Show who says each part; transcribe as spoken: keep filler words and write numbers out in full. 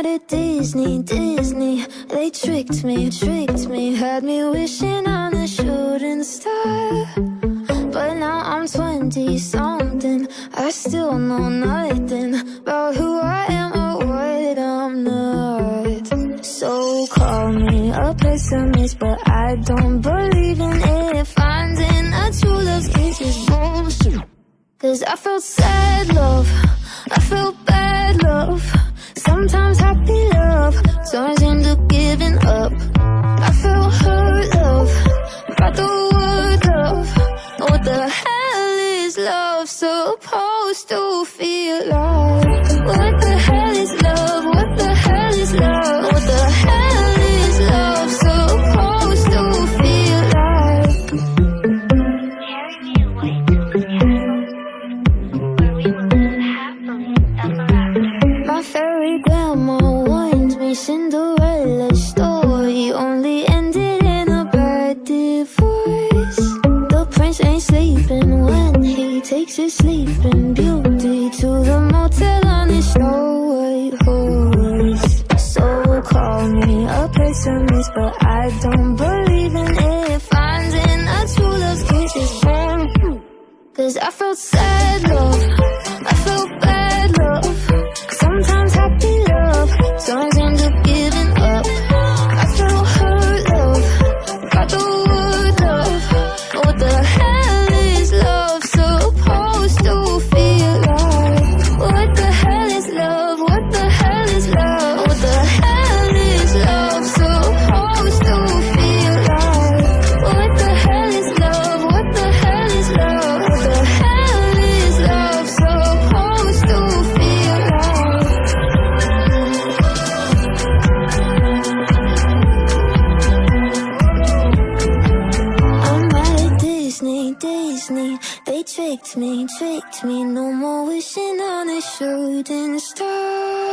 Speaker 1: mad at Disney, Disney. They tricked me, tricked me, had me wishing on a shooting star. But now I'm twenty-something, I still know nothing about who I am or what I'm not. So call me a pessimist, but I don't believe in it. Finding a true love's kiss is bullshit. Cause I felt sad love, I felt bad love, sometimes happy love turns into giving up. I felt hurt love, about the word love. What the hell is love supposed to feel like? What the hell is love? What the hell is love? What the hell is love supposed to feel like?
Speaker 2: Carry me away to the castle where we will live happily ever after.
Speaker 1: My fairy grandma warned me Cinderella's story only ended in a bad divorce. The prince ain't sleeping when he takes his sleeping beauty to the motel on his snow white horse. So call me a pessimist, but I don't believe in it. Finding a true love's kiss is wrong. Cause I felt sad love, I felt bad love, sometimes happy love turns into giving up. I felt hurt love, got the word love. What the hell is love supposed to feel like? What the hell is love? What the hell is love? What the hell is love supposed to feel like? What the hell is love? What the hell is love? What the hell is love supposed to feel like? I'm mad at Disney, Disney. They tricked me, tricked me. No more wishing on a shooting star.